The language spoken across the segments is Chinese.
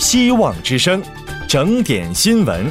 希望之声，整点新闻。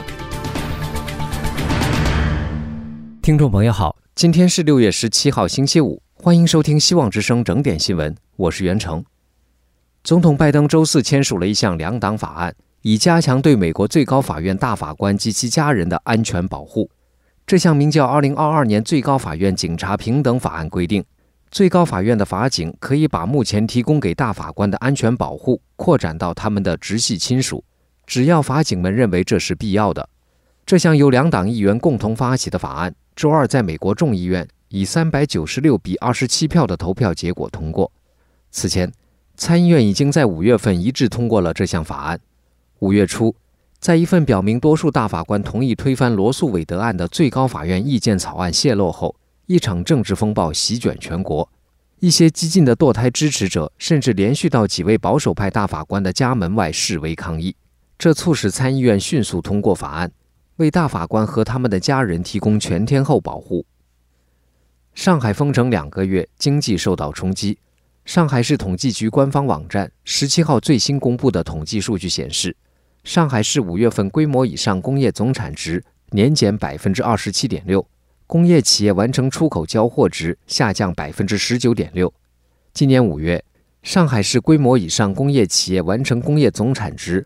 听众朋友好，今天是6月17号星期五，欢迎收听希望之声整点新闻，我是袁成。总统拜登周四签署了一项两党法案，以加强对美国最高法院大法官及其家人的安全保护。这项名叫2022年最高法院警察平等法案规定，最高法院的法警可以把目前提供给大法官的安全保护扩展到他们的直系亲属，只要法警们认为这是必要的。这项由两党议员共同发起的法案，周二在美国众议院以396比27票的投票结果通过。此前，参议院已经在5月份一致通过了这项法案。5月初，在一份表明多数大法官同意推翻罗诉韦德案的最高法院意见草案泄露后，一场政治风暴席卷全国。一些激进的堕胎支持者甚至连续到几位保守派大法官的家门外示威抗议，这促使参议院迅速通过法案，为大法官和他们的家人提供全天候保护。上海封城2个月，经济受到冲击。上海市统计局官方网站17号最新公布的统计数据显示，上海市5月份规模以上工业总产值年减 27.6%， 工业企业完成出口交货值下降 19.6%。 今年5月，上海市规模以上工业企业完成工业总产值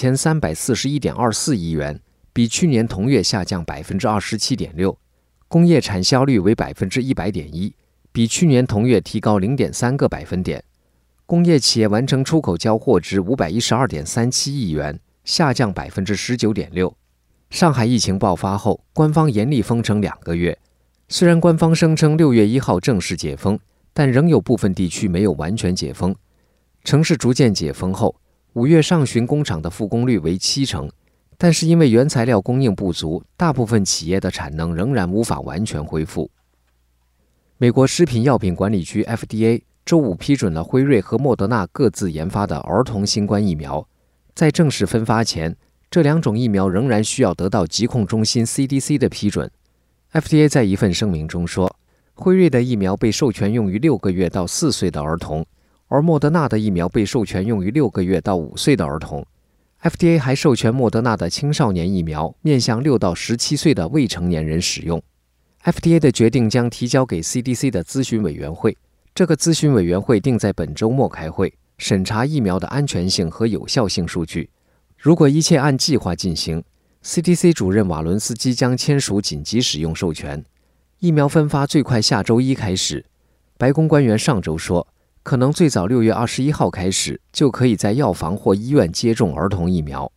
2341.24 亿元，比去年同月下降 27.6%， 工业产销率为 100.1%， 比去年同月提高 0.3个百分点。工业企业完成出口交货值 512.37 亿元，下降 19.6%。 上海疫情爆发后，官方严厉封城2个月。虽然官方声称6月1号正式解封，但仍有部分地区没有完全解封。城市逐渐解封后，5月上旬工厂的复工率为70%，但是因为原材料供应不足，大部分企业的产能仍然无法完全恢复。美国食品药品管理局 FDA 周五批准了辉瑞和莫德纳各自研发的儿童新冠疫苗。在正式分发前，这2种疫苗仍然需要得到疾控中心 CDC 的批准。 FDA 在一份声明中说，辉瑞的疫苗被授权用于6个月到4岁的儿童，而莫德纳的疫苗被授权用于6个月到5岁的儿童。 FDA 还授权莫德纳的青少年疫苗面向6到17岁的未成年人使用。 FDA 的决定将提交给 CDC 的咨询委员会，这个咨询委员会定在本周末开会，审查疫苗的安全性和有效性数据。如果一切按计划进行， CDC 主任瓦伦斯基将签署紧急使用授权。疫苗分发最快下周1开始。白宫官员上周说，可能最早6月21号开始就可以在药房或医院接种儿童疫苗。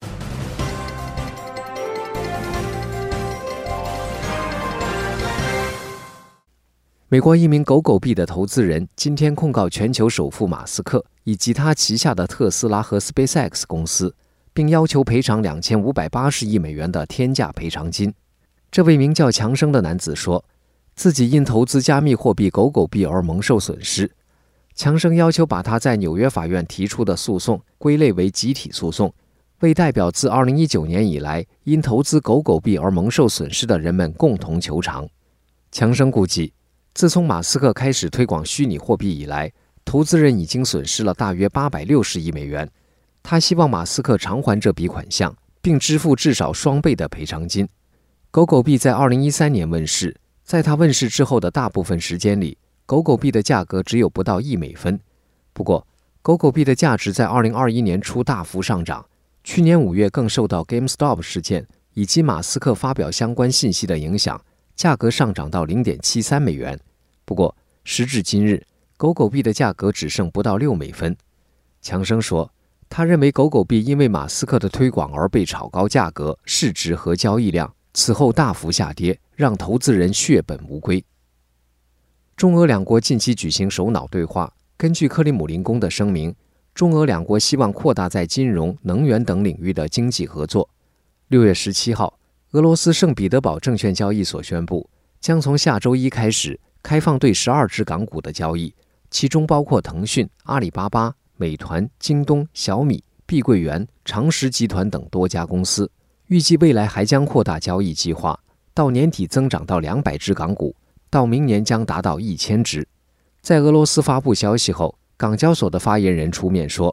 美国一名狗狗币的投资人今天控告全球首富马斯克以及他旗下的特斯拉和 SpaceX 公司，并要求赔偿2580亿美元的天价赔偿金。这位名叫强生的男子说，自己因投资加密货币狗狗币而蒙受损失。强生要求把他在纽约法院提出的诉讼归类为集体诉讼，为代表自2019年以来因投资狗狗币而蒙受损失的人们共同求偿。强生估计，自从马斯克开始推广虚拟货币以来，投资人已经损失了大约860亿美元。他希望马斯克偿还这笔款项，并支付至少双倍的赔偿金。狗狗币在2013年问世，在它问世之后的大部分时间里，狗狗币的价格只有不到1美分。不过，狗狗币的价值在2021年初大幅上涨，去年5月更受到 GameStop 事件以及马斯克发表相关信息的影响，价格上涨到 0.73 美元。不过，时至今日，狗狗币的价格只剩不到6美分。强生说，他认为狗狗币因为马斯克的推广而被炒高价格、市值和交易量，此后大幅下跌，让投资人血本无归。中俄两国近期举行首脑对话，根据克里姆林宫的声明，中俄两国希望扩大在金融、能源等领域的经济合作。6月17号，俄罗斯圣彼得堡证券交易所宣布，将从下周1开始开放对12只港股的交易，其中包括腾讯、阿里巴巴、美团、京东、小米、碧桂园、长实集团等多家公司。预计未来还将扩大交易计划，到年底增长到200只港股，到明年将达到1000只。在俄罗斯发布消息后，港交所的发言人出面说，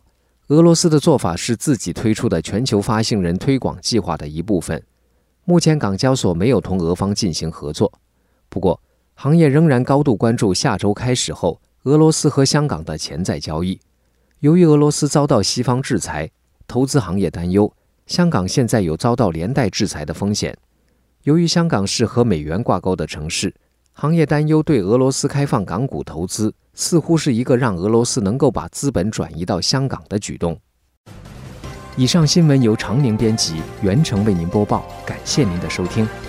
俄罗斯的做法是自己推出的全球发行人推广计划的一部分。目前港交所没有同俄方进行合作，不过行业仍然高度关注下周开始后俄罗斯和香港的潜在交易。由于俄罗斯遭到西方制裁，投资行业担忧香港现在有遭到连带制裁的风险。由于香港是和美元挂钩的城市，行业担忧对俄罗斯开放港股投资似乎是一个让俄罗斯能够把资本转移到香港的举动。以上新闻由常宁编辑，袁成为您播报，感谢您的收听。